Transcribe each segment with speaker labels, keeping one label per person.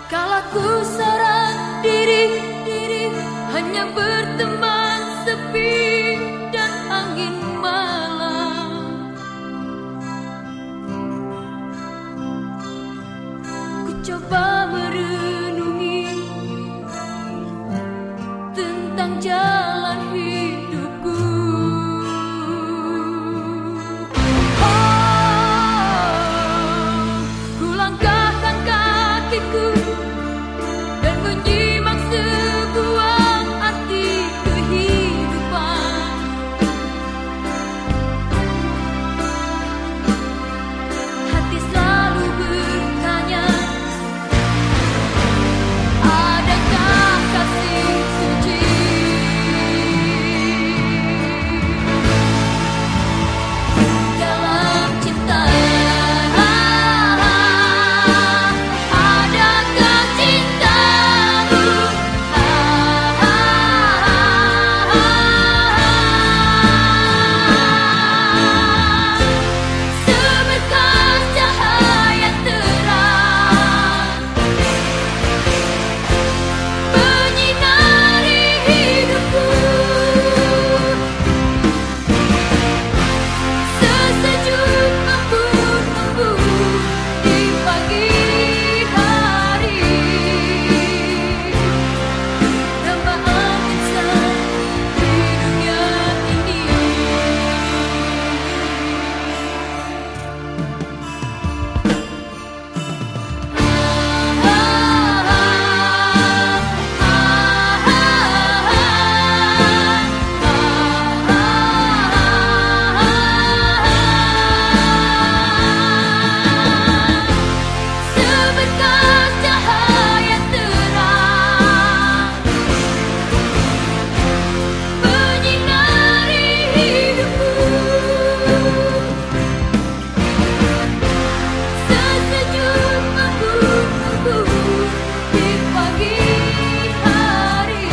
Speaker 1: Kala ku seorang diri hanya berteman sepi dan angin malam. Ku coba merenungi tentang jalan hidupku. Ku langkahkan kakiku dan menyimak sebuah arti kehidupan. Hati selalu bertanya, adakah kasih suci dalam cinta? Adakah cintamu sebekas cahaya terang menyinari hidupku, sesejuk embun-embun di pagi hari, dambaan insan di dunia ini. Sebekas cahaya terang menyinari hidupku, sesejuk embun-embun di pagi hari,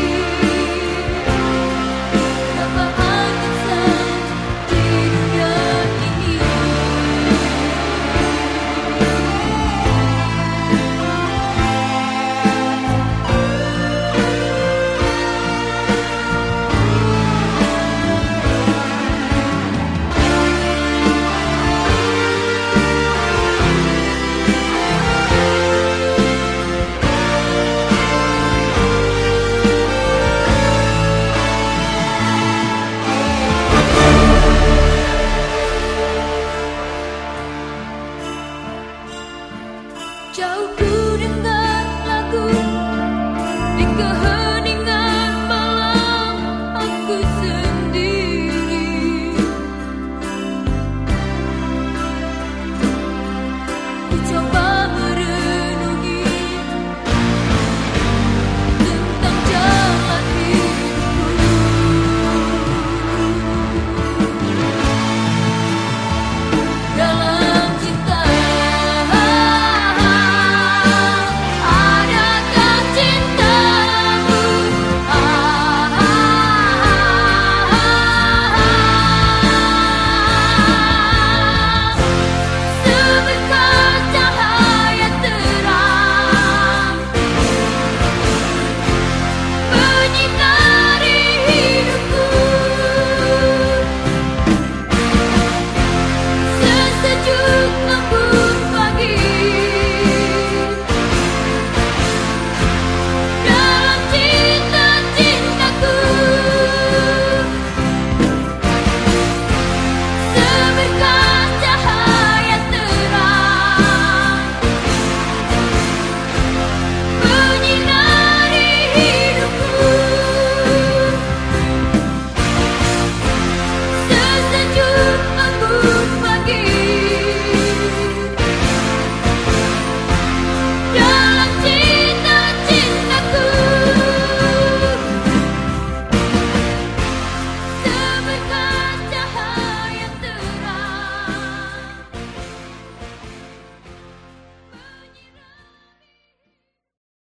Speaker 1: dambaan insan di dunia ini. Jauh ku dengar